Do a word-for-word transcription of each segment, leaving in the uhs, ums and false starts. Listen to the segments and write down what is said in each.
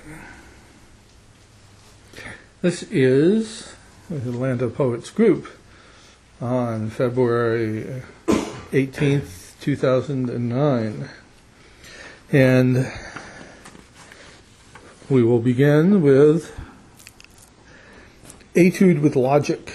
This is the Atlanta Poets Group on February eighteenth, two thousand nine. And we will begin with Etude with Logic.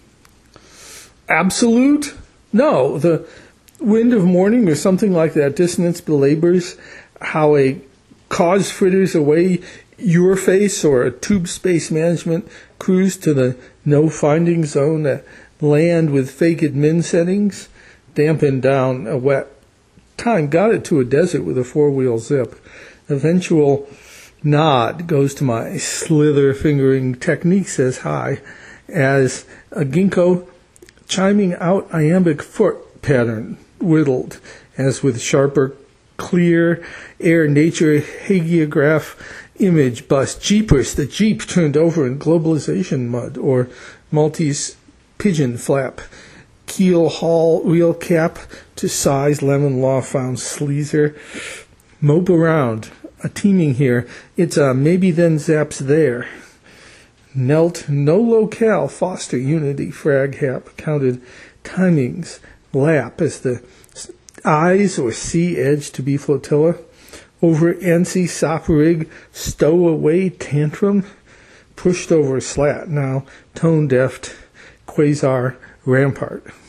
Absolute? No, the wind of morning or something like that dissonance belabors how a cause fritters away your face, or a tube space management cruise to the no finding zone, a land with fake admin settings, dampened down a wet time, got it to a desert with a four-wheel zip. Eventual nod goes to my slither fingering technique, says hi, as a ginkgo chiming out iambic foot pattern, whittled, as with sharper, clear air nature hagiograph image bust. Jeepers, the Jeep turned over in globalization mud, or Maltese pigeon flap. Keel haul wheel cap to size lemon law found sleazer. Mope around. A teaming here. It's a maybe then zaps there. Knelt no locale foster unity frag hap counted timings lap as the eyes or sea edge to be flotilla. Over ANSI soprig stowaway tantrum pushed over slat now tone deft quasar rampart.